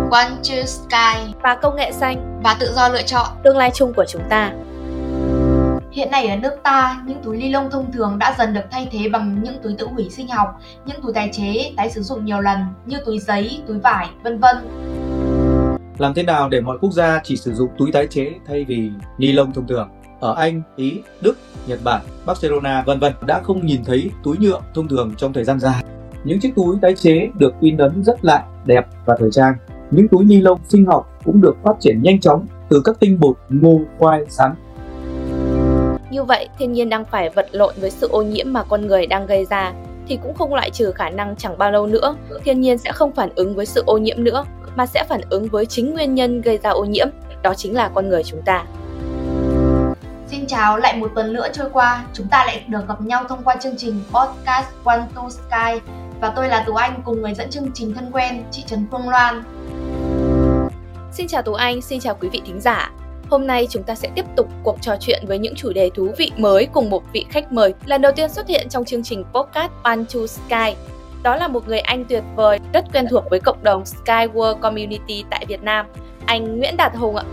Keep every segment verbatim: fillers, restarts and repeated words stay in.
One True Sky và công nghệ xanh và tự do lựa chọn tương lai chung của chúng ta. Hiện nay ở nước ta, những túi ni lông thông thường đã dần được thay thế bằng những túi tự hủy sinh học, những túi tái chế, tái sử dụng nhiều lần như túi giấy, túi vải, vân vân. Làm thế nào để mọi quốc gia chỉ sử dụng túi tái chế thay vì ni lông thông thường? Ở Anh, Ý, Đức, Nhật Bản, Barcelona, vân vân đã không nhìn thấy túi nhựa thông thường trong thời gian dài. Những chiếc túi tái chế được in ấn rất lại, đẹp và thời trang. Những túi ni lông sinh học cũng được phát triển nhanh chóng từ các tinh bột ngô, khoai, sắn. Như vậy, thiên nhiên đang phải vật lộn với sự ô nhiễm mà con người đang gây ra, thì cũng không loại trừ khả năng chẳng bao lâu nữa, thiên nhiên sẽ không phản ứng với sự ô nhiễm nữa, mà sẽ phản ứng với chính nguyên nhân gây ra ô nhiễm, đó chính là con người chúng ta. Xin chào, lại một tuần nữa trôi qua, chúng ta lại được gặp nhau thông qua chương trình podcast One True Sky, và tôi là Tú Anh cùng người dẫn chương trình thân quen, chị Trần Phương Loan. Xin chào Tú Anh, xin chào quý vị thính giả. Hôm nay chúng ta sẽ tiếp tục cuộc trò chuyện với những chủ đề thú vị mới cùng một vị khách mời lần đầu tiên xuất hiện trong chương trình podcast One True Sky. Đó là một người anh tuyệt vời, rất quen thuộc với cộng đồng Skyward Community tại Việt Nam, anh Nguyễn Đạt Hùng ạ.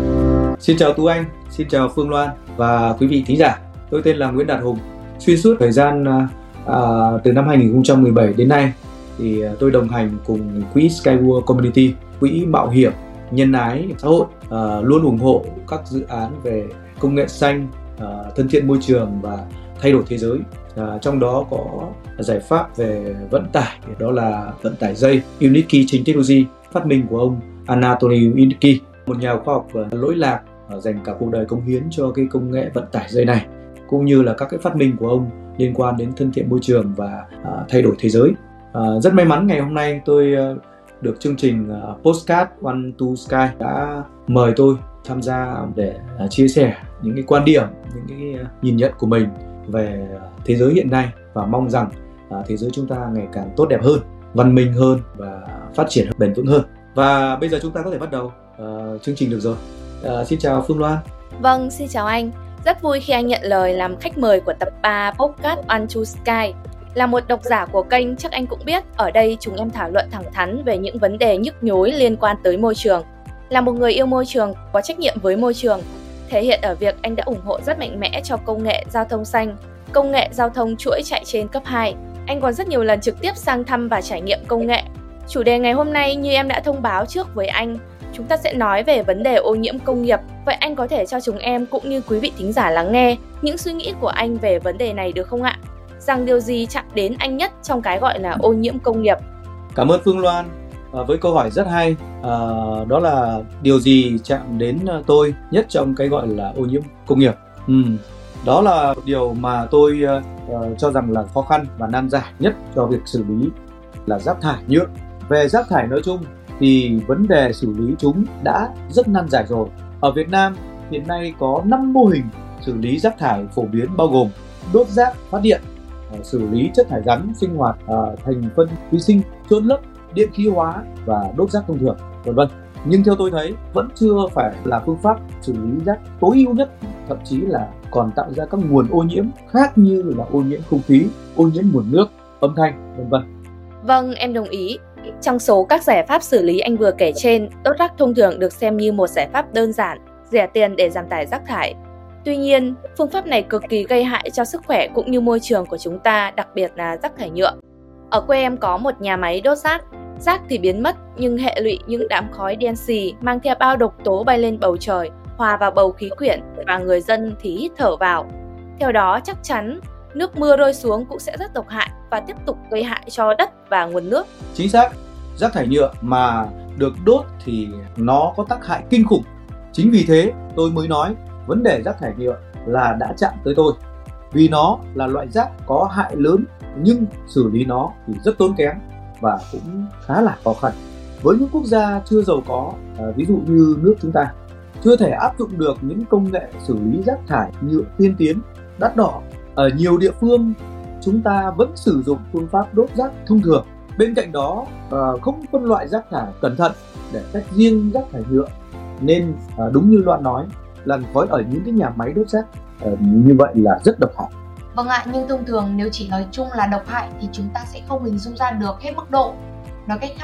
Xin chào Tú Anh, xin chào Phương Loan và quý vị thính giả. Tôi tên là Nguyễn Đạt Hùng. Xuyên suốt thời gian à, từ năm hai nghìn không trăm mười bảy đến nay thì tôi đồng hành cùng quỹ Skyward Community, quỹ mạo hiểm nhân ái xã hội, à, luôn ủng hộ các dự án về công nghệ xanh, à, thân thiện môi trường và thay đổi thế giới. À, trong đó có giải pháp về vận tải, đó là vận tải dây Unique Chain Technology, phát minh của ông Anatoly Unique, một nhà khoa học lỗi lạc dành cả cuộc đời cống hiến cho cái công nghệ vận tải dây này, cũng như là các cái phát minh của ông liên quan đến thân thiện môi trường và à, thay đổi thế giới. À, rất may mắn ngày hôm nay tôi à, được chương trình uh, Podcast One True Sky đã mời tôi tham gia để uh, chia sẻ những cái quan điểm, những cái uh, nhìn nhận của mình về uh, thế giới hiện nay, và mong rằng uh, thế giới chúng ta ngày càng tốt đẹp hơn, văn minh hơn và phát triển bền vững hơn. Và bây giờ chúng ta có thể bắt đầu uh, chương trình được rồi. Uh, xin chào Phương Loan. Vâng, xin chào anh. Rất vui khi anh nhận lời làm khách mời của tập ba Podcast One True Sky. Là một độc giả của kênh, chắc anh cũng biết, ở đây chúng em thảo luận thẳng thắn về những vấn đề nhức nhối liên quan tới môi trường. Là một người yêu môi trường, có trách nhiệm với môi trường, thể hiện ở việc anh đã ủng hộ rất mạnh mẽ cho công nghệ giao thông xanh, công nghệ giao thông chuỗi chạy trên cấp hai. Anh còn rất nhiều lần trực tiếp sang thăm và trải nghiệm công nghệ. Chủ đề ngày hôm nay như em đã thông báo trước với anh, chúng ta sẽ nói về vấn đề ô nhiễm công nghiệp. Vậy anh có thể cho chúng em cũng như quý vị thính giả lắng nghe những suy nghĩ của anh về vấn đề này được không ạ? Rằng điều gì chạm đến anh nhất trong cái gọi là ô nhiễm công nghiệp? Cảm ơn Phương Loan à, với câu hỏi rất hay. À, đó là điều gì chạm đến tôi nhất trong cái gọi là ô nhiễm công nghiệp? Ừ, đó là điều mà tôi uh, cho rằng là khó khăn và nan giải nhất cho việc xử lý là rác thải nhựa. Về rác thải nói chung thì vấn đề xử lý chúng đã rất nan giải rồi. Ở Việt Nam hiện nay có năm mô hình xử lý rác thải phổ biến, bao gồm đốt rác phát điện, xử lý chất thải rắn sinh hoạt uh, thành phân vi sinh, chôn lấp, điện khí hóa và đốt rác thông thường, vân vân. Nhưng theo tôi thấy vẫn chưa phải là phương pháp xử lý rác tối ưu nhất, thậm chí là còn tạo ra các nguồn ô nhiễm khác như là ô nhiễm không khí, ô nhiễm nguồn nước, âm thanh, vân vân. Vâng, em đồng ý. Trong số các giải pháp xử lý anh vừa kể trên, đốt rác thông thường được xem như một giải pháp đơn giản, rẻ tiền để giảm tải rác thải. Tuy nhiên, phương pháp này cực kỳ gây hại cho sức khỏe cũng như môi trường của chúng ta, đặc biệt là rác thải nhựa. Ở quê em có một nhà máy đốt rác. Rác thì biến mất, nhưng hệ lụy những đám khói đen xì mang theo bao độc tố bay lên bầu trời, hòa vào bầu khí quyển và người dân thì hít thở vào. Theo đó, chắc chắn nước mưa rơi xuống cũng sẽ rất độc hại và tiếp tục gây hại cho đất và nguồn nước. Chính xác, rác thải nhựa mà được đốt thì nó có tác hại kinh khủng. Chính vì thế tôi mới nói vấn đề rác thải nhựa là đã chạm tới tôi. Vì nó là loại rác có hại lớn nhưng xử lý nó thì rất tốn kém và cũng khá là khó khăn. Với những quốc gia chưa giàu có, ví dụ như nước chúng ta, chưa thể áp dụng được những công nghệ xử lý rác thải nhựa tiên tiến, đắt đỏ. Ở nhiều địa phương chúng ta vẫn sử dụng phương pháp đốt rác thông thường. Bên cạnh đó không phân loại rác thải cẩn thận để tách riêng rác thải nhựa, nên đúng như Loan nói, làn khói ở những cái nhà máy đốt rác như vậy là rất độc hại. Vâng ạ, nhưng thông thường nếu chỉ nói chung là độc hại thì chúng ta sẽ không hình dung ra được hết mức độ. Nói cách khác,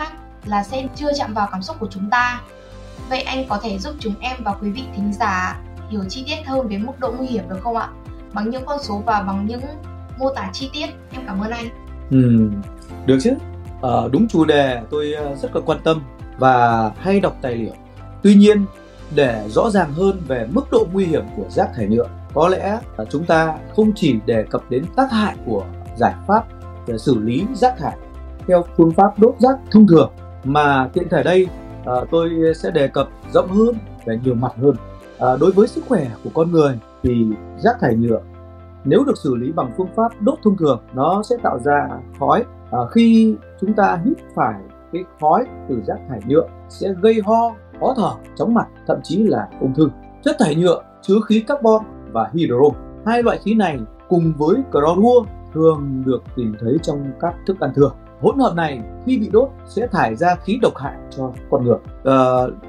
là sẽ chưa chạm vào cảm xúc của chúng ta. Vậy anh có thể giúp chúng em và quý vị thính giả hiểu chi tiết hơn về mức độ nguy hiểm được không ạ? Bằng những con số và bằng những mô tả chi tiết. Em cảm ơn anh. Ừ, được chứ. Ờ, đúng chủ đề tôi rất là quan tâm và hay đọc tài liệu. Tuy nhiên, để rõ ràng hơn về mức độ nguy hiểm của rác thải nhựa, có lẽ chúng ta không chỉ đề cập đến tác hại của giải pháp để xử lý rác thải theo phương pháp đốt rác thông thường, mà tiện thể đây tôi sẽ đề cập rộng hơn về nhiều mặt hơn. Đối với sức khỏe của con người thì rác thải nhựa nếu được xử lý bằng phương pháp đốt thông thường, nó sẽ tạo ra khói. À, khi chúng ta hít phải cái khói từ rác thải nhựa sẽ gây ho, khó thở, chóng mặt, thậm chí là ung thư. Chất thải nhựa chứa khí carbon và hydro. Hai loại khí này cùng với clorua thường được tìm thấy trong các thức ăn thừa. Hỗn hợp này khi bị đốt sẽ thải ra khí độc hại cho con người. À,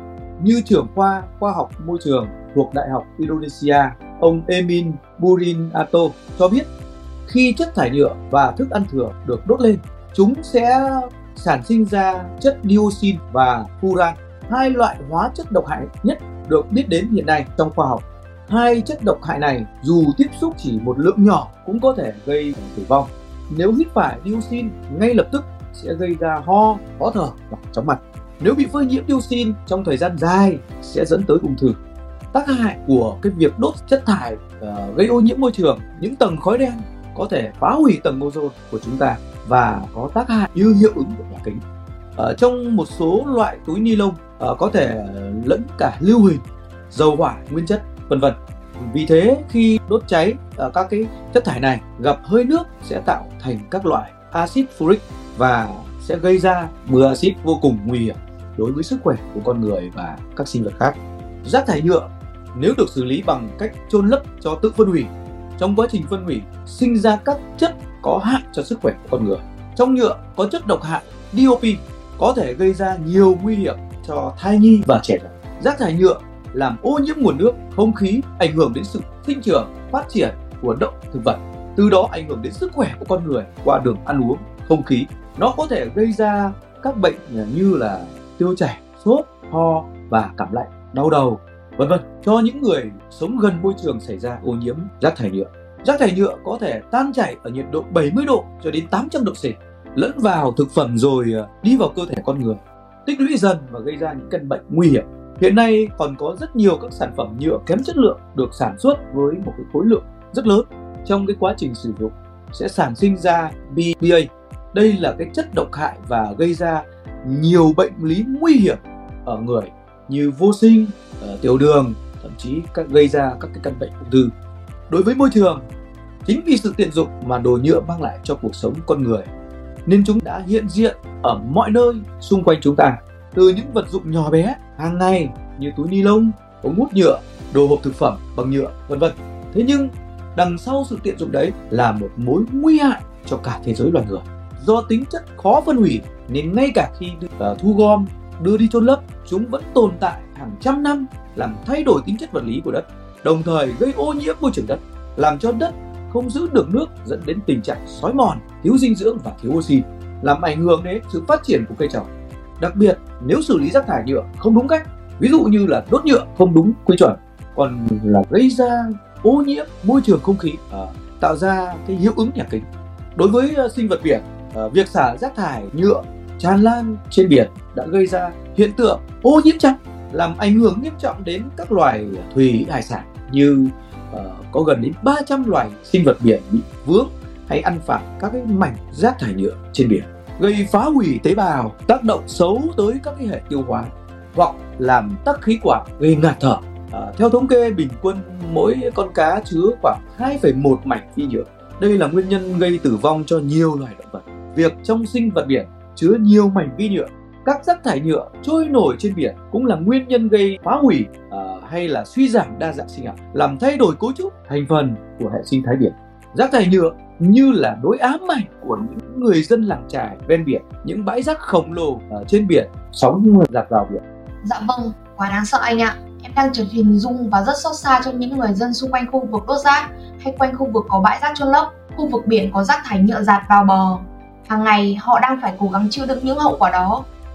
như trưởng khoa khoa học môi trường thuộc Đại học Indonesia, ông Emin Burinato cho biết, khi chất thải nhựa và thức ăn thừa được đốt lên, chúng sẽ sản sinh ra chất dioxin và furan, hai loại hóa chất độc hại nhất được biết đến hiện nay trong khoa học. Hai chất độc hại này dù tiếp xúc chỉ một lượng nhỏ cũng có thể gây tử vong. Nếu hít phải dioxin ngay lập tức sẽ gây ra ho, khó thở và chóng mặt. Nếu bị phơi nhiễm dioxin trong thời gian dài sẽ dẫn tới ung thư. Tác hại của cái việc đốt chất thải uh, gây ô nhiễm môi trường, những tầng khói đen có thể phá hủy tầng ozone của chúng ta và có tác hại như hiệu ứng của nhà kính. Ở trong một số loại túi ni lông uh, có thể lẫn cả lưu huỳnh, dầu hỏa, nguyên chất, vân vân. Vì thế khi đốt cháy uh, các cái chất thải này gặp hơi nước sẽ tạo thành các loại axit furic và sẽ gây ra mưa axit vô cùng nguy hiểm đối với sức khỏe của con người và các sinh vật khác. Rác thải nhựa nếu được xử lý bằng cách chôn lấp cho tự phân hủy, trong quá trình phân hủy sinh ra các chất có hại cho sức khỏe của con người. Trong nhựa có chất độc hại dioxin có thể gây ra nhiều nguy hiểm cho thai nhi và trẻ nhỏ. Rác thải nhựa làm ô nhiễm nguồn nước, không khí, ảnh hưởng đến sự sinh trưởng, phát triển của động thực vật, từ đó ảnh hưởng đến sức khỏe của con người qua đường ăn uống, không khí. Nó có thể gây ra các bệnh như là tiêu chảy, sốt, ho và cảm lạnh, đau đầu, vân vân cho những người sống gần môi trường xảy ra ô nhiễm rác thải nhựa. Rác thải nhựa có thể tan chảy ở nhiệt độ bảy mươi độ cho đến tám trăm độ C, lẫn vào thực phẩm rồi đi vào cơ thể con người, tích lũy dần và gây ra những căn bệnh nguy hiểm. Hiện nay còn có rất nhiều các sản phẩm nhựa kém chất lượng được sản xuất với một cái khối lượng rất lớn. Trong cái quá trình sử dụng sẽ sản sinh ra bê pê a. Đây là cái chất độc hại và gây ra nhiều bệnh lý nguy hiểm ở người như vô sinh, tiểu đường, thậm chí các gây ra các cái căn bệnh ung thư. Đối với môi trường, chính vì sự tiện dụng mà đồ nhựa mang lại cho cuộc sống con người nên chúng đã hiện diện ở mọi nơi xung quanh chúng ta, từ những vật dụng nhỏ bé hàng ngày như túi ni lông, ống hút nhựa, đồ hộp thực phẩm bằng nhựa, vân vân. Thế nhưng đằng sau sự tiện dụng đấy là một mối nguy hại cho cả thế giới loài người. Do tính chất khó phân hủy nên ngay cả khi uh, thu gom, đưa đi chôn lấp, chúng vẫn tồn tại hàng trăm năm, làm thay đổi tính chất vật lý của đất, đồng thời gây ô nhiễm môi trường đất, làm cho đất không giữ được nước, dẫn đến tình trạng xói mòn, thiếu dinh dưỡng và thiếu oxy, làm ảnh hưởng đến sự phát triển của cây trồng. Đặc biệt nếu xử lý rác thải nhựa không đúng cách, ví dụ như là đốt nhựa không đúng quy chuẩn, còn là gây ra ô nhiễm môi trường không khí, à, tạo ra cái hiệu ứng nhà kính. Đối với uh, sinh vật biển, uh, việc xả rác thải nhựa tràn lan trên biển đã gây ra hiện tượng ô nhiễm trắng, làm ảnh hưởng nghiêm trọng đến các loài thủy hải sản như uh, có gần đến ba trăm loài sinh vật biển bị vướng hay ăn phải các cái mảnh rác thải nhựa trên biển, gây phá hủy tế bào, tác động xấu tới các cái hệ tiêu hóa hoặc làm tắc khí quản, gây ngạt thở. À, theo thống kê bình quân mỗi con cá chứa khoảng hai phẩy một mảnh phi nhựa. Đây là nguyên nhân gây tử vong cho nhiều loài động vật. Việc trong sinh vật biển chứa nhiều mảnh vi nhựa, các rác thải nhựa trôi nổi trên biển cũng là nguyên nhân gây phá hủy à, hay là suy giảm đa dạng sinh học, làm thay đổi cấu trúc thành phần của hệ sinh thái biển. Rác thải nhựa như là nỗi ám ảnh của những người dân làng chài ven biển, những bãi rác khổng lồ ở trên biển, sóng dạt vào biển. Dạ vâng, quá đáng sợ anh ạ. Em đang chợt hình dung và rất xót xa cho những người dân xung quanh khu vực đốt rác hay quanh khu vực có bãi rác chôn lấp, khu vực biển có rác thải nhựa dạt vào bờ. Hàng ngày họ đang phải cố gắng chịu đựng những hậu quả đó.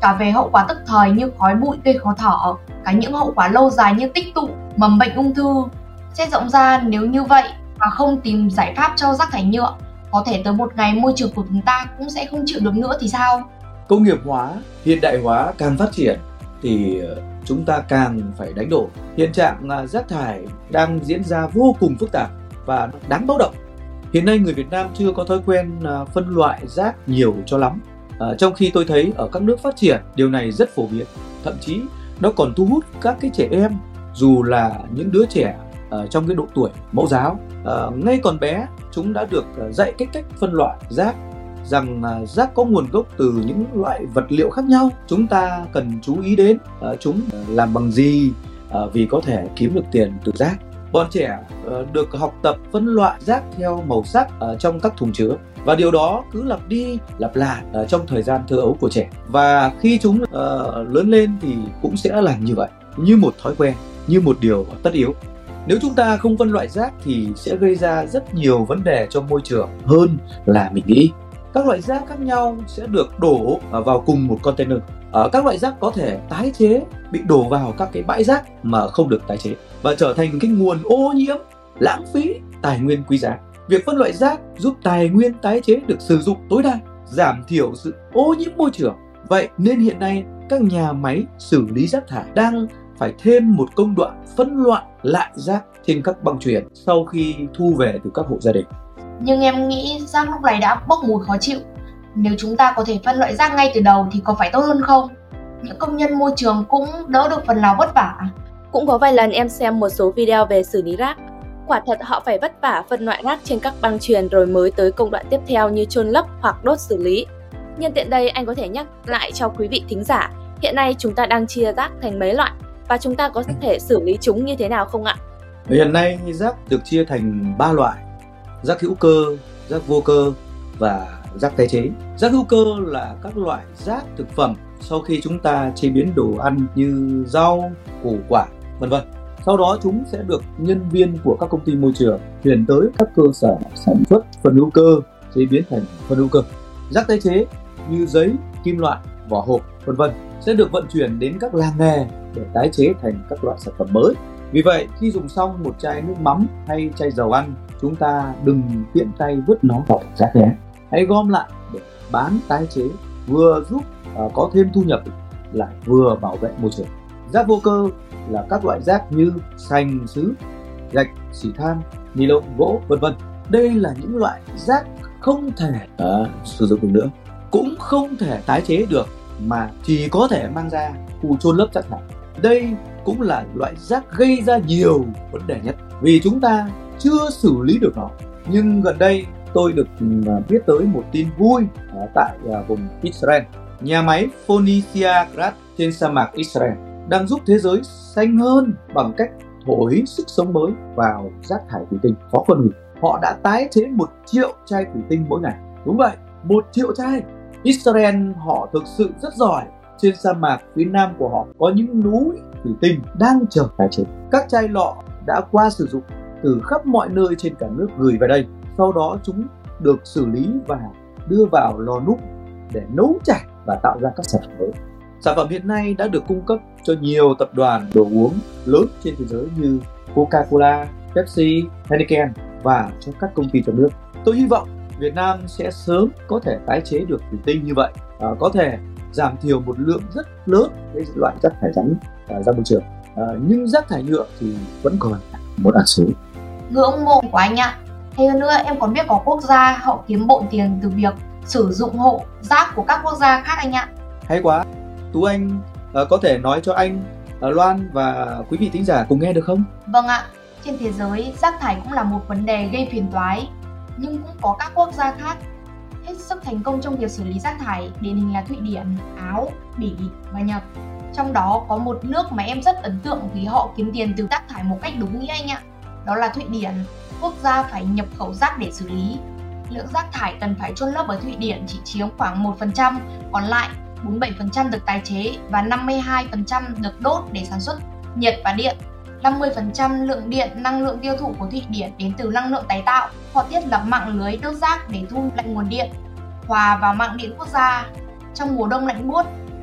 cả về hậu quả tức thời như khói bụi gây khó thở, cả những hậu quả lâu dài như tích tụ, mầm bệnh ung thư. Xét rộng ra, nếu như vậy mà không tìm giải pháp cho rác thải nhựa, có thể tới một ngày môi trường của chúng ta cũng sẽ không chịu được nữa thì sao? Công nghiệp hóa, hiện đại hóa càng phát triển thì chúng ta càng phải đánh đổi. Hiện trạng rác thải đang diễn ra vô cùng phức tạp và đáng báo động. Hiện nay người Việt Nam chưa có thói quen phân loại rác nhiều cho lắm. À, trong khi tôi thấy ở các nước phát triển điều này rất phổ biến, thậm chí nó còn thu hút các cái trẻ em, dù là những đứa trẻ uh, trong cái độ tuổi mẫu giáo, uh, ngay còn bé chúng đã được uh, dạy cái cách phân loại rác, rằng uh, rác có nguồn gốc từ những loại vật liệu khác nhau, chúng ta cần chú ý đến uh, chúng uh, làm bằng gì, uh, vì có thể kiếm được tiền từ rác. Bọn trẻ uh, được học tập phân loại rác theo màu sắc uh, trong các thùng chứa, và điều đó cứ lặp đi lặp lại uh, trong thời gian thơ ấu của trẻ, và khi chúng uh, lớn lên thì cũng sẽ làm như vậy, như một thói quen, như một điều tất yếu. Nếu chúng ta không phân loại rác thì sẽ gây ra rất nhiều vấn đề cho môi trường hơn là mình nghĩ. Các loại rác khác nhau sẽ được đổ vào cùng một container. Ở các loại rác có thể tái chế bị đổ vào các cái bãi rác mà không được tái chế và trở thành cái nguồn ô nhiễm, lãng phí tài nguyên quý giá. Việc phân loại rác giúp tài nguyên tái chế được sử dụng tối đa, giảm thiểu sự ô nhiễm môi trường. Vậy nên hiện nay các nhà máy xử lý rác thải đang phải thêm một công đoạn phân loại lại rác trên các băng chuyền sau khi thu về từ các hộ gia đình. Nhưng em nghĩ rác lúc này đã bốc mùi khó chịu. Nếu chúng ta có thể phân loại rác ngay từ đầu thì có phải tốt hơn không? Những công nhân môi trường cũng đỡ được phần nào vất vả. Cũng có vài lần em xem một số video về xử lý rác. Quả thật họ phải vất vả phân loại rác trên các băng chuyền rồi mới tới công đoạn tiếp theo như chôn lấp hoặc đốt xử lý. Nhân tiện đây anh có thể nhắc lại cho quý vị thính giả, hiện nay chúng ta đang chia rác thành mấy loại và chúng ta có thể xử lý chúng như thế nào không ạ? Hiện nay rác được chia thành ba loại: rác hữu cơ, rác vô cơ và rác tái chế. Rác hữu cơ là các loại rác thực phẩm sau khi chúng ta chế biến đồ ăn như rau, củ quả, vân vân. Sau đó chúng sẽ được nhân viên của các công ty môi trường chuyển tới các cơ sở sản xuất phân hữu cơ, chế biến thành phân hữu cơ. Rác tái chế như giấy, kim loại, vỏ hộp, vân vân sẽ được vận chuyển đến các làng nghề để tái chế thành các loại sản phẩm mới. Vì vậy, khi dùng xong một chai nước mắm hay chai dầu ăn, chúng ta đừng tiện tay vứt nó vào thùng rác nhé. Hãy gom lại để bán tái chế, vừa giúp uh, có thêm thu nhập, lại vừa bảo vệ môi trường. Rác vô cơ là các loại rác như sành, sứ, gạch, xỉ than, ni lông, gỗ, vân vân. Đây là những loại rác không thể uh, sử dụng được nữa, cũng không thể tái chế được, mà chỉ có thể mang ra khu chôn lấp rác thải. Đây cũng là loại rác gây ra nhiều vấn đề nhất vì chúng ta chưa xử lý được nó. Nhưng gần đây tôi được biết tới một tin vui tại vùng Israel. Nhà máy Phoenicia Grass trên sa mạc Israel đang giúp thế giới xanh hơn bằng cách thổi sức sống mới vào rác thải thủy tinh khó phân hủy. Họ đã tái chế một triệu chai thủy tinh mỗi ngày. Đúng vậy, một triệu chai. Israel họ thực sự rất giỏi. Trên sa mạc phía nam của họ có những núi thủy tinh đang chờ tái chế. Các chai lọ đã qua sử dụng từ khắp mọi nơi trên cả nước gửi về đây. Sau đó chúng được xử lý và đưa vào lò nung để nấu chảy và tạo ra các sản phẩm mới. Sản phẩm hiện nay đã được cung cấp cho nhiều tập đoàn đồ uống lớn trên thế giới như Coca-Cola, Pepsi, Heineken và cho các công ty trong nước. Tôi hy vọng Việt Nam sẽ sớm có thể tái chế được thủy tinh như vậy, à, có thể giảm thiểu một lượng rất lớn cái loại rác thải rắn à, ra môi trường. À, nhưng rác thải nhựa thì vẫn còn một ẩn số. Ngưỡng mộ của anh ạ. Hay hơn nữa, em còn biết có quốc gia họ kiếm bộn tiền từ việc sử dụng hộ rác của các quốc gia khác anh ạ. Hay quá. Tú Anh uh, có thể nói cho anh, uh, Loan và quý vị thính giả cùng nghe được không? Vâng ạ. Trên thế giới, rác thải cũng là một vấn đề gây phiền toái, nhưng cũng có các quốc gia khác hết sức thành công trong việc xử lý rác thải, điển hình là Thụy Điển, Áo, Bỉ và Nhật. Trong đó có một nước mà em rất ấn tượng vì họ kiếm tiền từ rác thải một cách đúng nghĩa anh ạ. Đó là Thụy Điển. Quốc gia phải nhập khẩu rác để xử lý. Lượng rác thải cần phải chôn lấp ở Thụy Điển chỉ chiếm khoảng một phần trăm, còn lại bốn mươi bảy phần trăm được tái chế và năm mươi hai phần trăm được đốt để sản xuất nhiệt và điện. năm mươi phần trăm lượng điện năng lượng tiêu thụ của Thụy Điển đến từ năng lượng tái tạo. Họ thiết lập mạng lưới đốt rác để thu lại nguồn điện, hòa vào mạng điện quốc gia. Trong mùa đông lạnh buốt,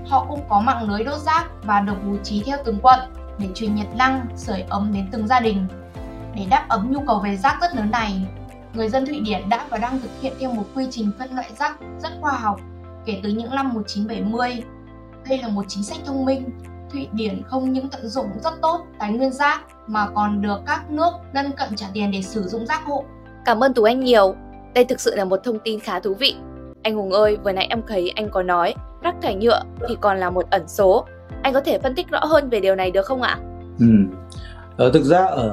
Họ cũng có mạng lưới đốt rác và được bố trí theo từng quận để truyền nhiệt năng, sưởi ấm đến từng gia đình. Để đáp ứng nhu cầu về rác rất lớn này, người dân Thụy Điển đã và đang thực hiện theo một quy trình phân loại rác rất khoa học kể từ những năm một nghìn chín trăm bảy mươi. Đây là một chính sách thông minh. Thụy Điển không những tận dụng rất tốt tài nguyên rác mà còn được các nước lân cận trả tiền để sử dụng rác hộ. Cảm ơn Tú Anh nhiều. Đây thực sự là một thông tin khá thú vị. Anh Hùng ơi, vừa nãy em thấy anh có nói rác thải nhựa thì còn là một ẩn số. Anh có thể phân tích rõ hơn về điều này được không ạ? Ừ. Ờ, thực ra ở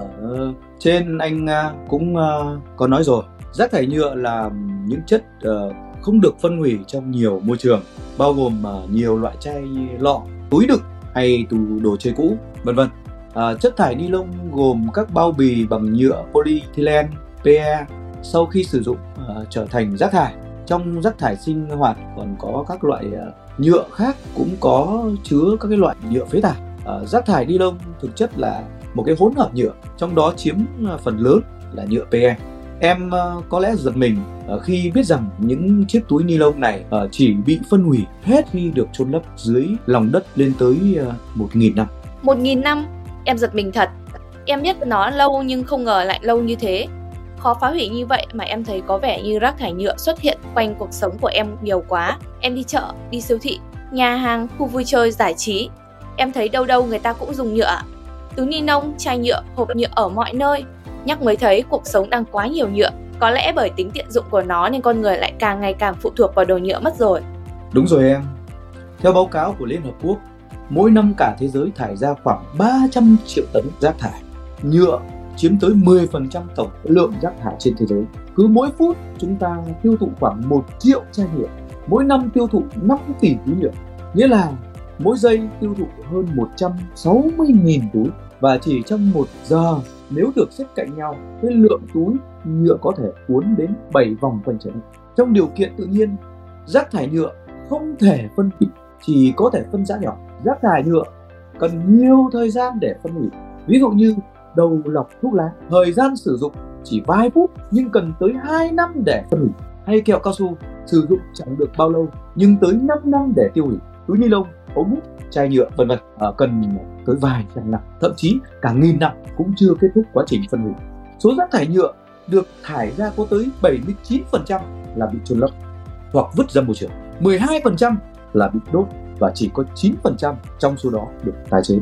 trên anh cũng có nói rồi, rác thải nhựa là những chất không được phân hủy trong nhiều môi trường, bao gồm nhiều loại chai lọ, túi đựng hay tủ đồ chơi cũ, vân vân. À, chất thải ni lông gồm các bao bì bằng nhựa polyethylene, pê e sau khi sử dụng uh, trở thành rác thải. Trong rác thải sinh hoạt còn có các loại uh, nhựa khác cũng có chứa các cái loại nhựa phế thải. Uh, rác thải ni lông thực chất là một cái hỗn hợp nhựa, trong đó chiếm uh, phần lớn là nhựa pê e. Em uh, có lẽ giật mình uh, khi biết rằng những chiếc túi ni lông này uh, chỉ bị phân hủy hết khi được chôn lấp dưới lòng đất lên tới uh, một nghìn năm. một nghìn năm? Em giật mình thật. Em biết nó lâu nhưng không ngờ lại lâu như thế. Khó phá hủy như vậy mà em thấy có vẻ như rác thải nhựa xuất hiện quanh cuộc sống của em nhiều quá. Em đi chợ, đi siêu thị, nhà hàng, khu vui chơi, giải trí, em thấy đâu đâu người ta cũng dùng nhựa. Túi ni lông, chai nhựa, hộp nhựa ở mọi nơi. Nhắc mới thấy cuộc sống đang quá nhiều nhựa. Có lẽ bởi tính tiện dụng của nó nên con người lại càng ngày càng phụ thuộc vào đồ nhựa mất rồi. Đúng rồi em. Theo báo cáo của Liên Hợp Quốc, mỗi năm cả thế giới thải ra khoảng ba trăm triệu tấn rác thải. Nhựa chiếm tới mười phần trăm tổng lượng rác thải trên thế giới. Cứ mỗi phút chúng ta tiêu thụ khoảng một triệu chai nhựa. Mỗi năm tiêu thụ năm tỷ túi nhựa. Nghĩa là mỗi giây tiêu thụ hơn một trăm sáu mươi nghìn túi. Và chỉ trong một giờ, nếu được xếp cạnh nhau, cái lượng túi nhựa có thể cuốn đến bảy vòng quanh trái đất. Trong điều kiện tự nhiên, rác thải nhựa không thể phân hủy, chỉ có thể phân rã nhỏ. Rác thải nhựa cần nhiều thời gian để phân hủy. Ví dụ như đầu lọc thuốc lá, thời gian sử dụng chỉ vài phút nhưng cần tới hai năm để phân hủy. Hay kẹo cao su, sử dụng chẳng được bao lâu nhưng tới năm năm để tiêu hủy. Túi ni lông, ống hút, chai nhựa vân vân à, cần tới vài trăm năm, thậm chí cả nghìn năm cũng chưa kết thúc quá trình phân hủy. Số rác thải nhựa được thải ra có tới bảy mươi chín phần trăm là bị chôn lấp hoặc vứt ra môi trường, mười hai phần trăm là bị đốt và chỉ có chín phần trăm trong số đó được tái chế.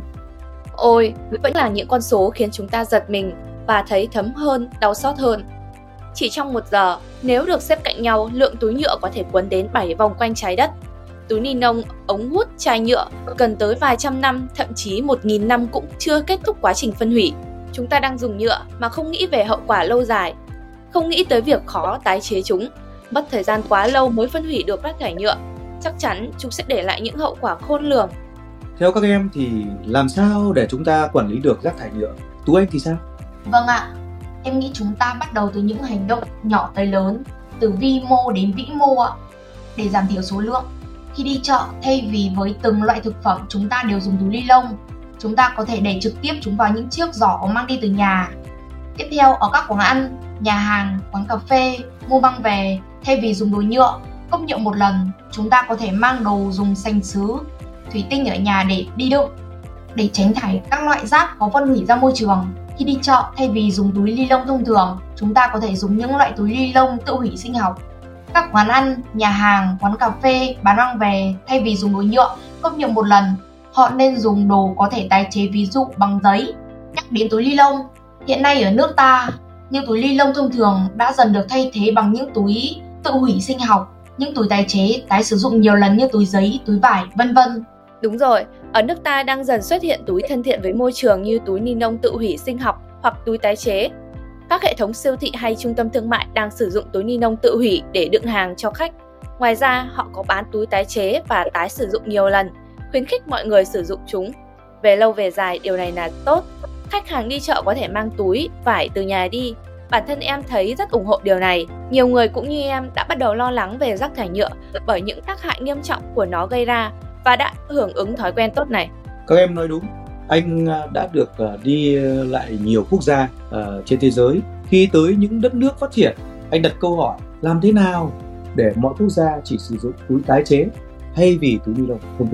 Ôi, vẫn là những con số khiến chúng ta giật mình và thấy thấm hơn, đau xót hơn. Chỉ trong một giờ, nếu được xếp cạnh nhau, lượng túi nhựa có thể cuốn đến bảy vòng quanh trái đất. Túi ni lông, ống hút, chai nhựa cần tới vài trăm năm, thậm chí một nghìn năm cũng chưa kết thúc quá trình phân hủy. Chúng ta đang dùng nhựa mà không nghĩ về hậu quả lâu dài, không nghĩ tới việc khó tái chế chúng, mất thời gian quá lâu mới phân hủy được rác thải nhựa. Chắc chắn chúng sẽ để lại những hậu quả khôn lường. Theo các em thì làm sao để chúng ta quản lý được rác thải nhựa? Tú Anh thì sao? Vâng ạ, em nghĩ chúng ta bắt đầu từ những hành động nhỏ tới lớn, từ vi mô đến vĩ mô ạ, để giảm thiểu số lượng. Khi đi chợ, thay vì với từng loại thực phẩm chúng ta đều dùng túi ni lông, chúng ta có thể để trực tiếp chúng vào những chiếc giỏ mang đi từ nhà. Tiếp theo, ở các quán ăn, nhà hàng, quán cà phê, mua mang về, thay vì dùng đồ nhựa, cốc nhựa một lần, chúng ta có thể mang đồ dùng sành sứ, thủy tinh ở nhà để đi đựng, để tránh thải các loại rác có phân hủy ra môi trường. Khi đi chợ, thay vì dùng túi ni lông thông thường, chúng ta có thể dùng những loại túi ni lông tự hủy sinh học. Các quán ăn, nhà hàng, quán cà phê bán mang về, thay vì dùng đồ nhựa, cốc nhựa một lần, họ nên dùng đồ có thể tái chế, ví dụ bằng giấy. Nhắc đến túi ni lông, hiện nay ở nước ta, những túi ni lông thông thường đã dần được thay thế bằng những túi tự hủy sinh học, những túi tái chế, tái sử dụng nhiều lần như túi giấy, túi vải, vân vân. Đúng rồi, ở nước ta đang dần xuất hiện túi thân thiện với môi trường như túi ni lông tự hủy sinh học hoặc túi tái chế. Các hệ thống siêu thị hay trung tâm thương mại đang sử dụng túi ni lông tự hủy để đựng hàng cho khách. Ngoài ra, họ có bán túi tái chế và tái sử dụng nhiều lần, khuyến khích mọi người sử dụng chúng. Về lâu về dài, điều này là tốt. Khách hàng đi chợ có thể mang túi, vải từ nhà đi. Bản thân em thấy rất ủng hộ điều này. Nhiều người cũng như em đã bắt đầu lo lắng về rác thải nhựa bởi những tác hại nghiêm trọng của nó gây ra và đã hưởng ứng thói quen tốt này. Các em nói đúng. Anh đã được đi lại nhiều quốc gia trên thế giới. Khi tới những đất nước phát triển, anh đặt câu hỏi làm thế nào để mọi quốc gia chỉ sử dụng túi tái chế thay vì túi ni lông thông thường.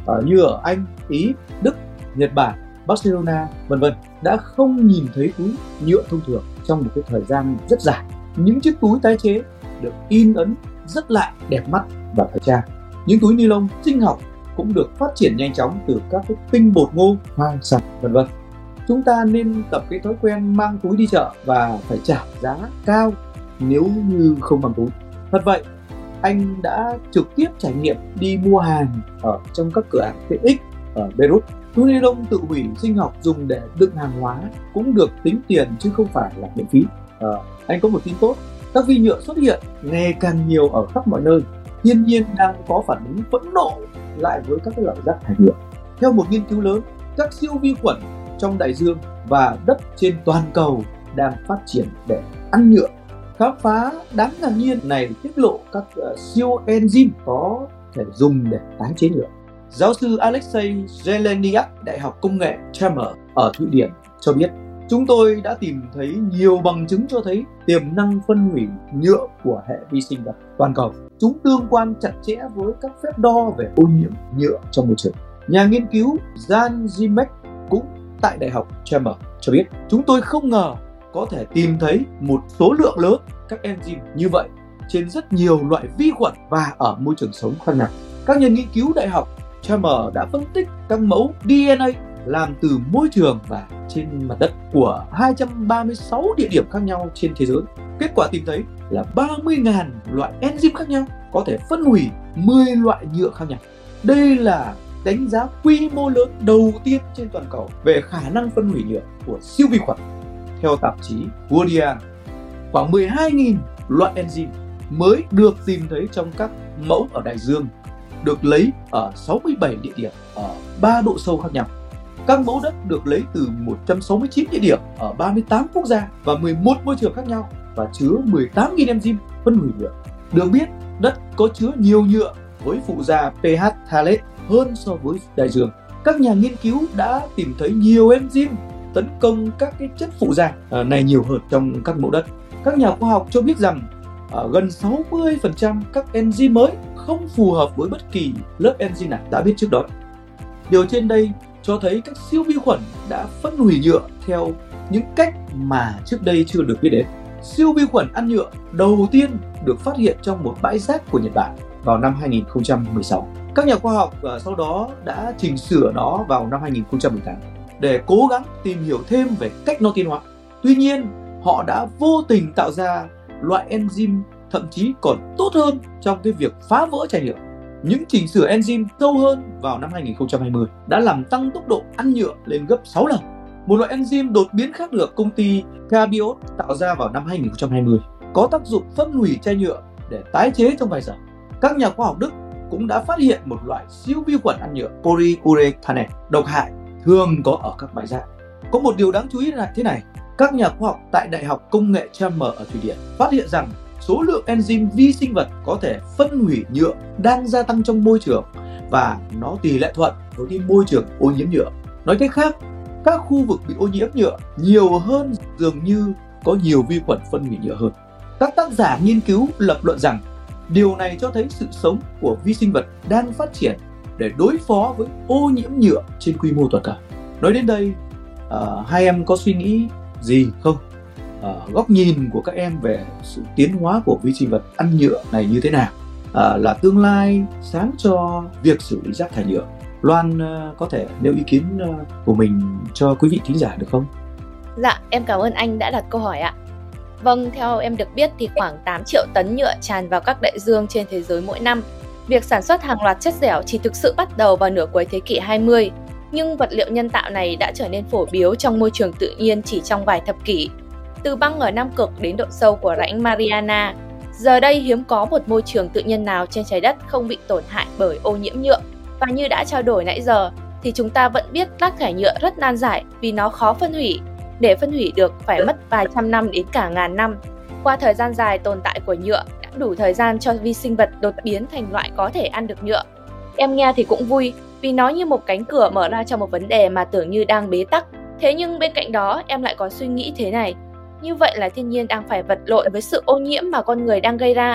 uh, như ở Anh, Ý, Đức, Nhật Bản, Barcelona, vân vân đã không nhìn thấy túi nhựa thông thường trong một cái thời gian rất dài. Những chiếc túi tái chế được in ấn rất lại đẹp mắt và thời trang. Những túi ni lông sinh học cũng được phát triển nhanh chóng từ các cái tinh bột ngô, hoa sạch, vân vân. Chúng ta nên tập cái thói quen mang túi đi chợ và phải trả giá cao nếu như không mang túi. Thật vậy, anh đã trực tiếp trải nghiệm đi mua hàng ở trong các cửa hàng tiện ích ở Beirut. Túi ni lông tự hủy sinh học dùng để đựng hàng hóa cũng được tính tiền chứ không phải là miễn phí. À, anh có một tin tốt, các vi nhựa xuất hiện ngày càng nhiều ở khắp mọi nơi. Thiên nhiên đang có phản ứng phẫn nộ lại với các cái loại rác thải nhựa. Theo một nghiên cứu lớn, các siêu vi khuẩn trong đại dương và đất trên toàn cầu đang phát triển để ăn nhựa. Khám phá đáng ngạc nhiên này tiết lộ các uh, siêu enzyme có thể dùng để tái chế nhựa. Giáo sư Alexei Zeleniak, Đại học Công nghệ Chalmers ở Thụy Điển cho biết, chúng tôi đã tìm thấy nhiều bằng chứng cho thấy tiềm năng phân hủy nhựa của hệ vi sinh vật toàn cầu. Chúng tương quan chặt chẽ với các phép đo về ô nhiễm nhựa trong môi trường. Nhà nghiên cứu Jan Zimek cũng tại Đại học Chalmers cho biết, chúng tôi không ngờ có thể tìm thấy một số lượng lớn các enzyme như vậy trên rất nhiều loại vi khuẩn và ở môi trường sống khác nhau. Các nhà nghiên cứu Đại học Chalmers đã phân tích các mẫu đê en a làm từ môi trường và trên mặt đất của hai trăm ba mươi sáu địa điểm khác nhau trên thế giới. Kết quả tìm thấy là ba mươi nghìn loại enzyme khác nhau có thể phân hủy mười loại nhựa khác nhau. Đây là đánh giá quy mô lớn đầu tiên trên toàn cầu về khả năng phân hủy nhựa của siêu vi khuẩn. Theo tạp chí Guardian, khoảng mười hai nghìn loại enzyme mới được tìm thấy trong các mẫu ở đại dương, được lấy ở sáu mươi bảy địa điểm ở ba độ sâu khác nhau. Các mẫu đất được lấy từ một trăm sáu mươi chín địa điểm ở ba mươi tám quốc gia và mười một môi trường khác nhau và chứa mười tám nghìn enzyme phân hủy nhựa. Được biết, đất có chứa nhiều nhựa với phụ gia pH phthalate hơn so với đại dương. Các nhà nghiên cứu đã tìm thấy nhiều enzyme tấn công các cái chất phụ gia này nhiều hơn trong các mẫu đất. Các nhà khoa học cho biết rằng ở gần sáu mươi phần trăm các enzyme mới không phù hợp với bất kỳ lớp enzyme nào đã biết trước đó. Điều trên đây cho thấy các siêu vi khuẩn đã phân hủy nhựa theo những cách mà trước đây chưa được biết đến. Siêu vi khuẩn ăn nhựa đầu tiên được phát hiện trong một bãi rác của Nhật Bản vào năm hai nghìn không trăm mười sáu. Các nhà khoa học sau đó đã chỉnh sửa nó vào năm hai nghìn không trăm mười tám để cố gắng tìm hiểu thêm về cách nó tiến hóa. Tuy nhiên, họ đã vô tình tạo ra loại enzyme thậm chí còn tốt hơn trong cái việc phá vỡ chai nhựa. Những chỉnh sửa enzyme sâu hơn vào năm hai nghìn không trăm hai mươi đã làm tăng tốc độ ăn nhựa lên gấp sáu lần. Một loại enzyme đột biến khác được công ty Cabiot tạo ra vào năm hai nghìn không trăm hai mươi có tác dụng phân hủy chai nhựa để tái chế trong vài giờ. Các nhà khoa học Đức cũng đã phát hiện một loại siêu vi khuẩn ăn nhựa polyurethanes độc hại thường có ở các bãi rác. Có một điều đáng chú ý là thế này, các nhà khoa học tại Đại học Công nghệ Chalmers ở Thụy Điển phát hiện rằng số lượng enzyme vi sinh vật có thể phân hủy nhựa đang gia tăng trong môi trường và nó tỷ lệ thuận với cái môi trường ô nhiễm nhựa. Nói cách khác, các khu vực bị ô nhiễm nhựa nhiều hơn dường như có nhiều vi khuẩn phân hủy nhựa hơn. Các tác giả nghiên cứu lập luận rằng điều này cho thấy sự sống của vi sinh vật đang phát triển để đối phó với ô nhiễm nhựa trên quy mô toàn cầu. Nói đến đây, uh, hai em có suy nghĩ gì không? Uh, góc nhìn của các em về sự tiến hóa của vi sinh vật ăn nhựa này như thế nào? Uh, là tương lai sáng cho việc xử lý rác thải nhựa. Loan uh, có thể nêu ý kiến uh, của mình cho quý vị thính giả được không? Dạ, em cảm ơn anh đã đặt câu hỏi ạ. Vâng, theo em được biết thì khoảng tám triệu tấn nhựa tràn vào các đại dương trên thế giới mỗi năm. Việc sản xuất hàng loạt chất dẻo chỉ thực sự bắt đầu vào nửa cuối thế kỷ hai mươi, nhưng vật liệu nhân tạo này đã trở nên phổ biến trong môi trường tự nhiên chỉ trong vài thập kỷ. Từ băng ở Nam Cực đến độ sâu của rãnh Mariana, giờ đây hiếm có một môi trường tự nhiên nào trên trái đất không bị tổn hại bởi ô nhiễm nhựa. Và như đã trao đổi nãy giờ, thì chúng ta vẫn biết rác thải nhựa rất nan giải vì nó khó phân hủy. Để phân hủy được phải mất vài trăm năm đến cả ngàn năm. Qua thời gian dài tồn tại của nhựa đã đủ thời gian cho vi sinh vật đột biến thành loại có thể ăn được nhựa. Em nghe thì cũng vui vì nó như một cánh cửa mở ra cho một vấn đề mà tưởng như đang bế tắc. Thế nhưng bên cạnh đó em lại có suy nghĩ thế này. Như vậy là thiên nhiên đang phải vật lộn với sự ô nhiễm mà con người đang gây ra.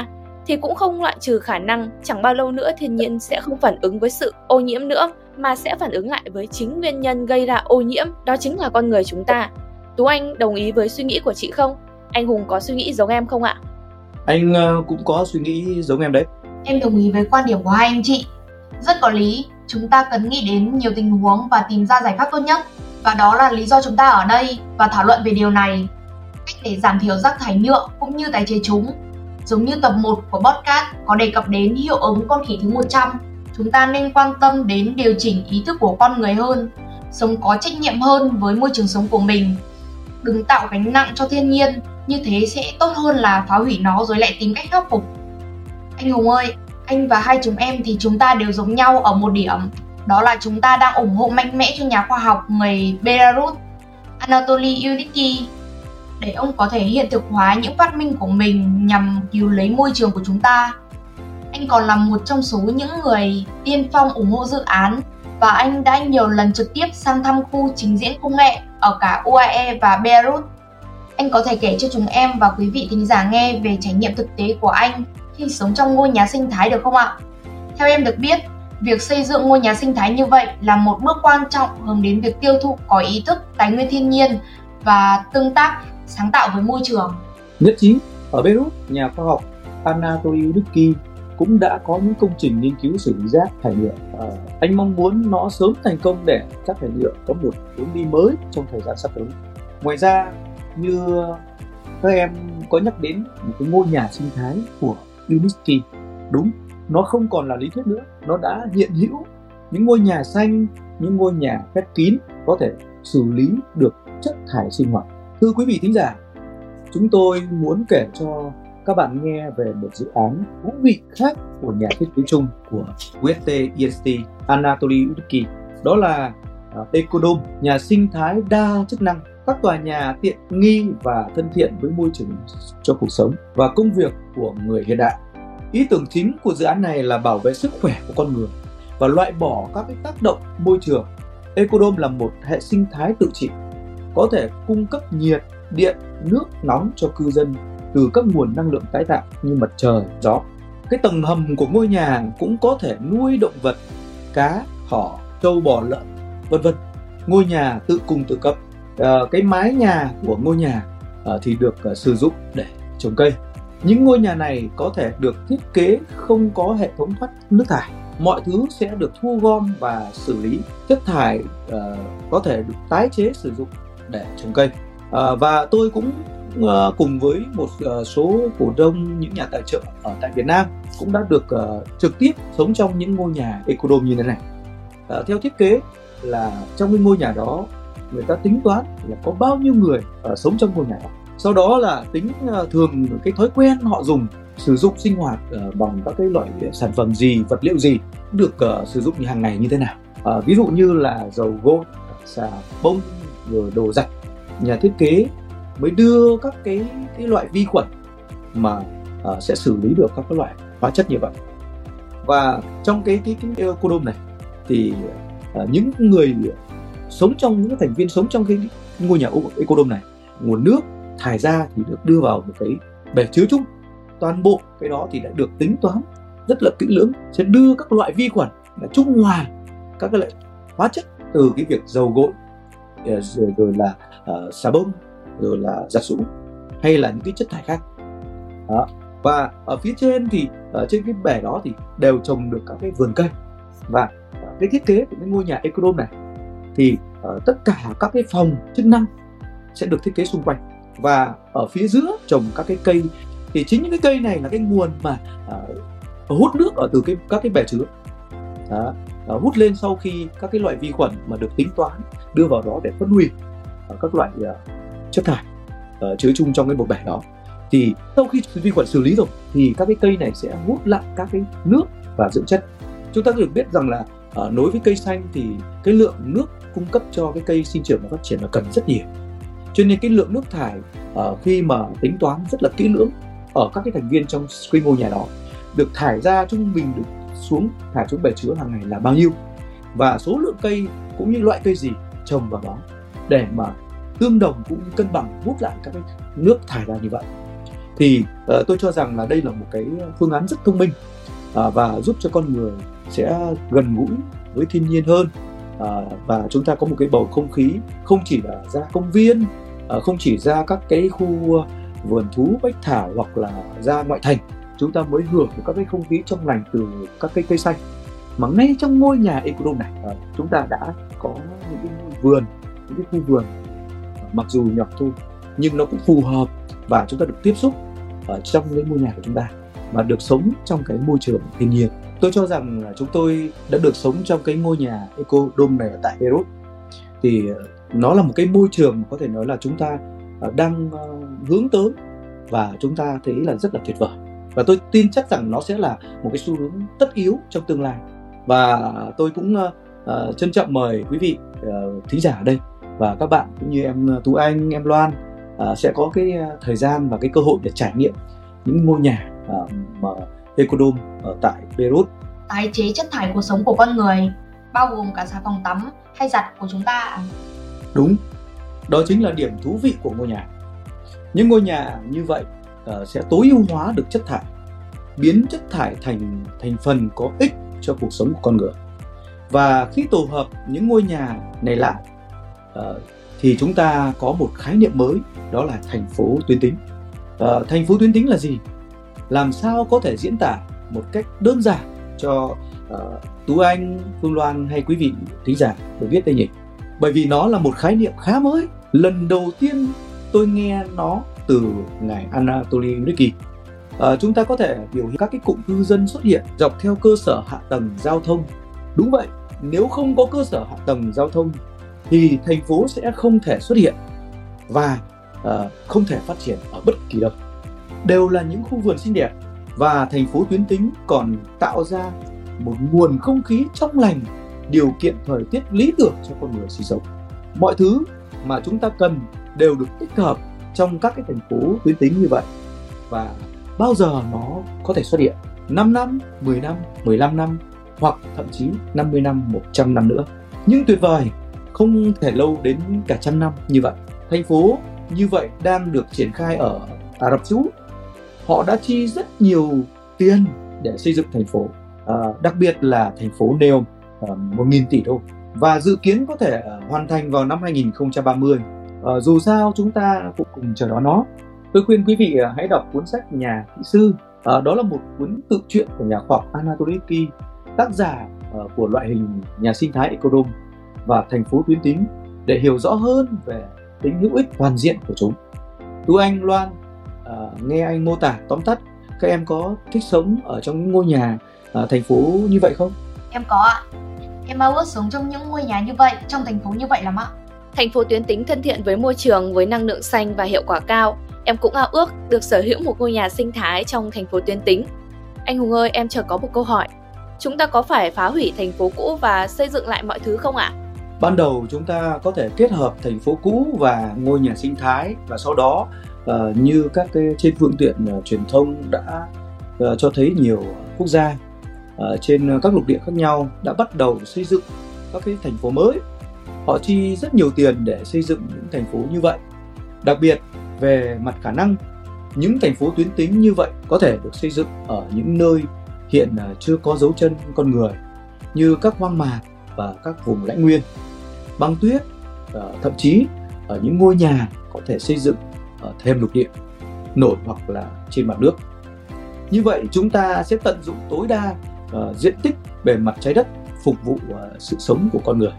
thì cũng không loại trừ khả năng chẳng bao lâu nữa thiên nhiên sẽ không phản ứng với sự ô nhiễm nữa, mà sẽ phản ứng lại với chính nguyên nhân gây ra ô nhiễm, đó chính là con người chúng ta. Tú Anh đồng ý với suy nghĩ của chị không? Anh Hùng có suy nghĩ giống em không ạ? Anh uh, cũng có suy nghĩ giống em đấy. Em đồng ý với quan điểm của hai anh chị. Rất có lý, chúng ta cần nghĩ đến nhiều tình huống và tìm ra giải pháp tốt nhất. Và đó là lý do chúng ta ở đây và thảo luận về điều này. Cách để giảm thiểu rác thải nhựa cũng như tái chế chúng. Giống như tập một của podcast có đề cập đến hiệu ứng con khỉ thứ một trăm, chúng ta nên quan tâm đến điều chỉnh ý thức của con người hơn, sống có trách nhiệm hơn với môi trường sống của mình. Đừng tạo gánh nặng cho thiên nhiên, như thế sẽ tốt hơn là phá hủy nó rồi lại tìm cách khắc phục. Anh Hùng ơi, anh và hai chúng em thì chúng ta đều giống nhau ở một điểm. Đó là chúng ta đang ủng hộ mạnh mẽ cho nhà khoa học người Belarus Anatoly Yuditsky để ông có thể hiện thực hóa những phát minh của mình nhằm cứu lấy môi trường của chúng ta. Anh còn là một trong số những người tiên phong ủng hộ dự án và anh đã nhiều lần trực tiếp sang thăm khu trình diễn công nghệ ở cả u a e và Belarus. Anh có thể kể cho chúng em và quý vị thính giả nghe về trải nghiệm thực tế của anh khi sống trong ngôi nhà sinh thái được không ạ? Theo em được biết, việc xây dựng ngôi nhà sinh thái như vậy là một bước quan trọng hướng đến việc tiêu thụ có ý thức tài nguyên thiên nhiên và tương tác sáng tạo với môi trường. Nhất trí, ở Belarus, nhà khoa học Anatoly Yuditsky cũng đã có những công trình nghiên cứu xử lý rác thải nhựa. À, anh mong muốn nó sớm thành công để rác thải nhựa có một hướng đi mới trong thời gian sắp tới. Ngoài ra, như các em có nhắc đến một cái ngôi nhà sinh thái của Yuditsky, đúng, nó không còn là lý thuyết nữa, nó đã hiện hữu. Những ngôi nhà xanh, những ngôi nhà khép kín có thể xử lý được chất thải sinh hoạt. Thưa quý vị thính giả, chúng tôi muốn kể cho các bạn nghe về một dự án thú vị khác của nhà thiết kế chung của u ét tê i ét tê Anatoly Yuditsky. Đó là uh, Ecodome, nhà sinh thái đa chức năng, các tòa nhà tiện nghi và thân thiện với môi trường cho cuộc sống và công việc của người hiện đại. Ý tưởng chính của dự án này là bảo vệ sức khỏe của con người và loại bỏ các cái tác động môi trường. Ecodome là một hệ sinh thái tự trị, có thể cung cấp nhiệt, điện, nước nóng cho cư dân từ các nguồn năng lượng tái tạo như mặt trời, gió. Cái tầng hầm của ngôi nhà cũng có thể nuôi động vật, cá, thỏ, trâu bò, lợn, vân vân. Ngôi nhà tự cung tự cấp. À, cái mái nhà của ngôi nhà à, thì được à, sử dụng để trồng cây. Những ngôi nhà này có thể được thiết kế không có hệ thống thoát nước thải. Mọi thứ sẽ được thu gom và xử lý. Chất thải uh, có thể được tái chế sử dụng để trồng cây. Uh, và tôi cũng uh, cùng với một uh, số cổ đông, những nhà tài trợ ở tại Việt Nam cũng đã được uh, trực tiếp sống trong những ngôi nhà Ecodome như thế này. Uh, theo thiết kế là trong cái ngôi nhà đó người ta tính toán là có bao nhiêu người uh, sống trong ngôi nhà đó. Sau đó là tính uh, thường cái thói quen họ dùng sử dụng sinh hoạt uh, bằng các cái loại sản phẩm gì, vật liệu gì được uh, sử dụng như hàng ngày như thế nào. Uh, ví dụ như là dầu gội, xà bông, rồi đồ giặt. Nhà thiết kế mới đưa các cái cái loại vi khuẩn mà uh, sẽ xử lý được các cái loại hóa chất như vậy. Và trong cái cái cái Ecodome này thì uh, những người sống trong những thành viên sống trong cái ngôi nhà Ecodome này, nguồn nước thải ra thì được đưa vào một cái bể chứa chung. Toàn bộ cái đó thì đã được tính toán rất là kỹ lưỡng, sẽ đưa các loại vi khuẩn là trung hòa các cái loại hóa chất từ cái việc dầu gội, rồi, rồi là uh, xà bông, rồi là giặt giũ hay là những cái chất thải khác. Đó. Và ở phía trên thì ở trên cái bể đó thì đều trồng được các cái vườn cây. Và uh, cái thiết kế của cái ngôi nhà Ecodome này thì uh, tất cả các cái phòng chức năng sẽ được thiết kế xung quanh. Và ở phía giữa trồng các cái cây, thì chính những cái cây này là cái nguồn mà uh, hút nước ở từ cái các cái bể chứa. Đó, uh, hút lên sau khi các cái loại vi khuẩn mà được tính toán đưa vào đó để phân hủy uh, các loại uh, chất thải uh, chứa chung trong cái bột bể đó. Thì sau khi vi khuẩn xử lý rồi thì các cái cây này sẽ hút lại các cái nước và dưỡng chất. Chúng ta được biết rằng là uh, đối với cây xanh thì cái lượng nước cung cấp cho cái cây sinh trưởng và phát triển là cần rất nhiều. Cho nên cái lượng nước thải uh, khi mà tính toán rất là kỹ lưỡng ở các cái thành viên trong cái ngôi nhà đó được thải ra trung bình được xuống thải xuống bể chứa hàng ngày là bao nhiêu, và số lượng cây cũng như loại cây gì trồng vào đó để mà tương đồng cũng như cân bằng hút lại các cái nước thải ra như vậy. thì uh, tôi cho rằng là đây là một cái phương án rất thông minh uh, và giúp cho con người sẽ gần gũi với thiên nhiên hơn, uh, và chúng ta có một cái bầu không khí không chỉ là ra công viên, uh, không chỉ ra các cái khu uh, vườn thú bách thảo hoặc là ra ngoại thành, chúng ta mới hưởng được các cái không khí trong lành từ các cái cây xanh. Mà ngay trong ngôi nhà Ecodome này, uh, chúng ta đã có những cái vườn, những cái khu vườn uh, mặc dù nhỏ thôi nhưng nó cũng phù hợp, và chúng ta được tiếp xúc ở trong cái ngôi nhà của chúng ta và được sống trong cái môi trường thiên nhiên. Tôi cho rằng là chúng tôi đã được sống trong cái ngôi nhà Ecodome này ở tại Beirut. Thì nó là một cái môi trường có thể nói là chúng ta đang hướng tới và chúng ta thấy là rất là tuyệt vời. Và tôi tin chắc rằng nó sẽ là một cái xu hướng tất yếu trong tương lai. Và tôi cũng uh, trân trọng mời quý vị uh, thính giả ở đây và các bạn cũng như em Tú Anh, em Loan uh, sẽ có cái thời gian và cái cơ hội để trải nghiệm những ngôi nhà uh, mà Ecodome ở tại Beirut. Tái chế chất thải cuộc sống của con người, bao gồm cả xà phòng tắm hay giặt của chúng ta. Đúng, đó chính là điểm thú vị của ngôi nhà. Những ngôi nhà như vậy uh, sẽ tối ưu hóa được chất thải, biến chất thải thành thành phần có ích cho cuộc sống của con người. Và khi tổ hợp những ngôi nhà này lại uh, thì chúng ta có một khái niệm mới, đó là thành phố tuyến tính. Uh, thành phố tuyến tính là gì? Làm sao có thể diễn tả một cách đơn giản cho uh, Tú Anh, Phương Loan hay quý vị thính giả được biết đây nhỉ? Bởi vì nó là một khái niệm khá mới. Lần đầu tiên tôi nghe nó từ ngài Anatoly Ricky. Uh, chúng ta có thể biểu hiện các cái cụm cư dân xuất hiện dọc theo cơ sở hạ tầng giao thông. Đúng vậy, nếu không có cơ sở hạ tầng giao thông thì thành phố sẽ không thể xuất hiện và uh, không thể phát triển ở bất kỳ đâu. Đều là những khu vườn xinh đẹp, và thành phố tuyến tính còn tạo ra một nguồn không khí trong lành, điều kiện thời tiết lý tưởng cho con người sinh sống. Mọi thứ mà chúng ta cần đều được tích hợp trong các cái thành phố tuyến tính như vậy, và bao giờ nó có thể xuất hiện? năm năm, mười năm, mười lăm năm hoặc thậm chí năm mươi năm, một trăm năm nữa. Nhưng tuyệt vời, không thể lâu đến cả trăm năm như vậy. Thành phố như vậy đang được triển khai ở Ả Rập Xê Út. Họ đã chi rất nhiều tiền để xây dựng thành phố, à, đặc biệt là thành phố Neom, à, một nghìn tỷ đô, và dự kiến có thể hoàn thành vào năm hai nghìn không trăm ba mươi. À, dù sao chúng ta cũng cùng chờ đón nó. Tôi khuyên quý vị hãy đọc cuốn sách Nhà Kỹ sư. À, đó là một cuốn tự truyện của nhà khoa học Anatoly Ricky, tác giả uh, của loại hình nhà sinh thái Ecodome và thành phố tuyến tính, để hiểu rõ hơn về tính hữu ích toàn diện của chúng. Tú Anh, Loan, uh, nghe anh mô tả tóm tắt, các em có thích sống ở trong những ngôi nhà uh, thành phố như vậy không? Em có ạ. Em ao ước sống trong những ngôi nhà như vậy, trong thành phố như vậy lắm ạ. Thành phố tuyến tính thân thiện với môi trường, với năng lượng xanh và hiệu quả cao. Em cũng ao ước được sở hữu một ngôi nhà sinh thái trong thành phố tuyến tính. Anh Hùng ơi, em chờ có một câu hỏi. Chúng ta có phải phá hủy thành phố cũ và xây dựng lại mọi thứ không ạ? Ban đầu chúng ta có thể kết hợp thành phố cũ và ngôi nhà sinh thái, và sau đó uh, như các cái trên phương tiện uh, truyền thông đã uh, cho thấy nhiều quốc gia uh, trên các lục địa khác nhau đã bắt đầu xây dựng các cái thành phố mới. Họ chi rất nhiều tiền để xây dựng những thành phố như vậy. Đặc biệt về mặt khả năng, những thành phố tuyến tính như vậy có thể được xây dựng ở những nơi hiện chưa có dấu chân con người, như các hoang mạc và các vùng lãnh nguyên, băng tuyết, thậm chí ở những ngôi nhà có thể xây dựng ở thềm lục địa, nổi hoặc là trên mặt nước. Như vậy chúng ta sẽ tận dụng tối đa uh, diện tích bề mặt trái đất phục vụ uh, sự sống của con người.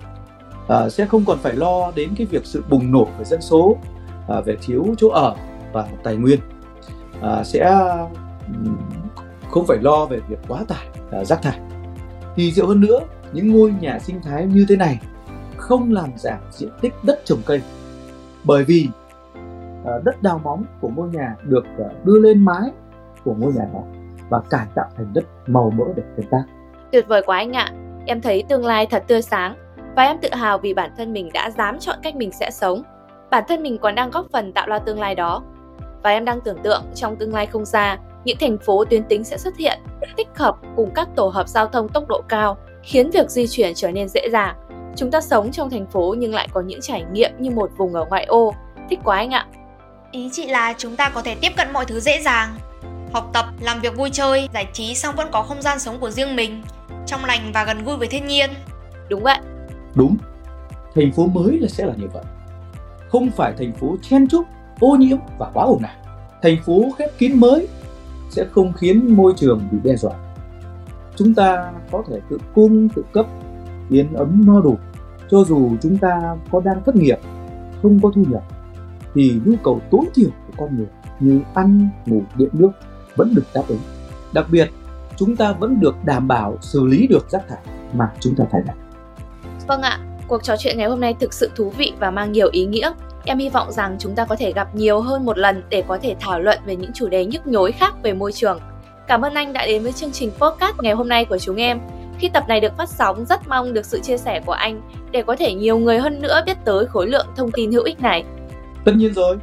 Uh, sẽ không còn phải lo đến cái việc sự bùng nổ về dân số, uh, về thiếu chỗ ở và tài nguyên. Uh, sẽ um, không phải lo về việc quá tải, uh, rác thải. Thì diệu hơn nữa, những ngôi nhà sinh thái như thế này không làm giảm diện tích đất trồng cây, bởi vì uh, đất đào móng của ngôi nhà được uh, đưa lên mái của ngôi nhà đó và cải tạo thành đất màu mỡ để canh tác. Tuyệt vời quá anh ạ. Em thấy tương lai thật tươi sáng và em tự hào vì bản thân mình đã dám chọn cách mình sẽ sống. Bản thân mình còn đang góp phần tạo ra tương lai đó. Và em đang tưởng tượng trong tương lai không xa, những thành phố tuyến tính sẽ xuất hiện, tích hợp cùng các tổ hợp giao thông tốc độ cao, khiến việc di chuyển trở nên dễ dàng. Chúng ta sống trong thành phố nhưng lại có những trải nghiệm như một vùng ở ngoại ô. Thích quá anh ạ. Ý chị là chúng ta có thể tiếp cận mọi thứ dễ dàng, học tập, làm việc vui chơi, giải trí xong vẫn có không gian sống của riêng mình, trong lành và gần gũi với thiên nhiên. Đúng vậy. Đúng, thành phố mới là sẽ là như vậy. Không phải thành phố chen chúc, ô nhiễm và quá ồn ào. Thành phố khép kín mới sẽ không khiến môi trường bị đe dọa. Chúng ta có thể tự cung tự cấp, yên ấm no đủ. Cho dù chúng ta có đang thất nghiệp, không có thu nhập, thì nhu cầu tối thiểu của con người như ăn, ngủ, điện nước vẫn được đáp ứng. Đặc biệt, chúng ta vẫn được đảm bảo xử lý được rác thải mà chúng ta thải ra. Vâng ạ, cuộc trò chuyện ngày hôm nay thực sự thú vị và mang nhiều ý nghĩa. Em hy vọng rằng chúng ta có thể gặp nhiều hơn một lần để có thể thảo luận về những chủ đề nhức nhối khác về môi trường. Cảm ơn anh đã đến với chương trình podcast ngày hôm nay của chúng em. Khi tập này được phát sóng, rất mong được sự chia sẻ của anh để có thể nhiều người hơn nữa biết tới khối lượng thông tin hữu ích này. Tất nhiên rồi,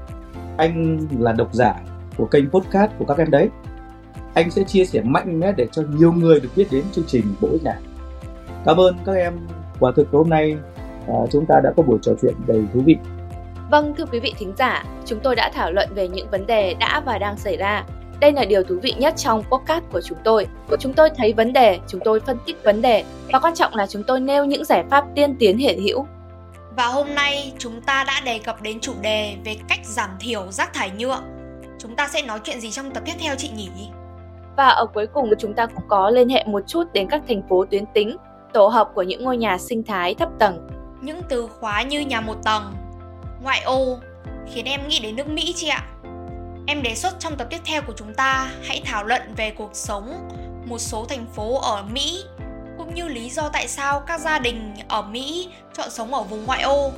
anh là độc giả của kênh podcast của các em đấy. Anh sẽ chia sẻ mạnh mẽ để cho nhiều người được biết đến chương trình bổ ích này. Cảm ơn các em. Quả thực hôm nay à, chúng ta đã có buổi trò chuyện đầy thú vị. Vâng, thưa quý vị thính giả, chúng tôi đã thảo luận về những vấn đề đã và đang xảy ra. Đây là điều thú vị nhất trong podcast của chúng tôi. Chúng tôi thấy vấn đề, chúng tôi phân tích vấn đề và quan trọng là chúng tôi nêu những giải pháp tiên tiến hiện hữu. Và hôm nay chúng ta đã đề cập đến chủ đề về cách giảm thiểu rác thải nhựa. Chúng ta sẽ nói chuyện gì trong tập tiếp theo chị nhỉ? Và ở cuối cùng chúng ta cũng có liên hệ một chút đến các thành phố tuyến tính, tổ hợp của những ngôi nhà sinh thái thấp tầng. Những từ khóa như nhà một tầng, ngoại ô khiến em nghĩ đến nước Mỹ chị ạ. Em đề xuất trong tập tiếp theo của chúng ta hãy thảo luận về cuộc sống một số thành phố ở Mỹ, cũng như lý do tại sao các gia đình ở Mỹ chọn sống ở vùng ngoại ô.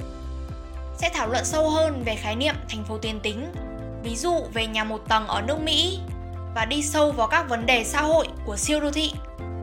Sẽ thảo luận sâu hơn về khái niệm thành phố tuyến tính, ví dụ về nhà một tầng ở nước Mỹ, và đi sâu vào các vấn đề xã hội của siêu đô thị.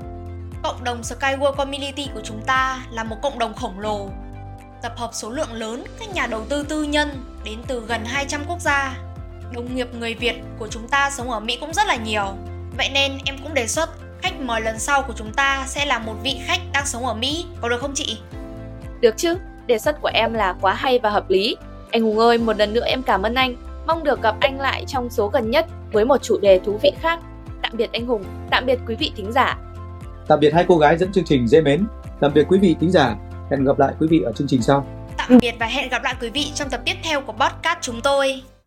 Cộng đồng Skyworld Community của chúng ta là một cộng đồng khổng lồ, tập hợp số lượng lớn các nhà đầu tư tư nhân đến từ gần hai trăm quốc gia. Đồng nghiệp người Việt của chúng ta sống ở Mỹ cũng rất là nhiều. Vậy nên em cũng đề xuất khách mời lần sau của chúng ta sẽ là một vị khách đang sống ở Mỹ, có được không chị? Được chứ, đề xuất của em là quá hay và hợp lý. Anh Hùng ơi, một lần nữa em cảm ơn anh. Mong được gặp anh lại trong số gần nhất với một chủ đề thú vị khác. Tạm biệt anh Hùng, tạm biệt quý vị thính giả. Tạm biệt hai cô gái dẫn chương trình dễ mến. Tạm biệt quý vị thính giả. Hẹn gặp lại quý vị ở chương trình sau. Tạm biệt và hẹn gặp lại quý vị trong tập tiếp theo của podcast chúng tôi.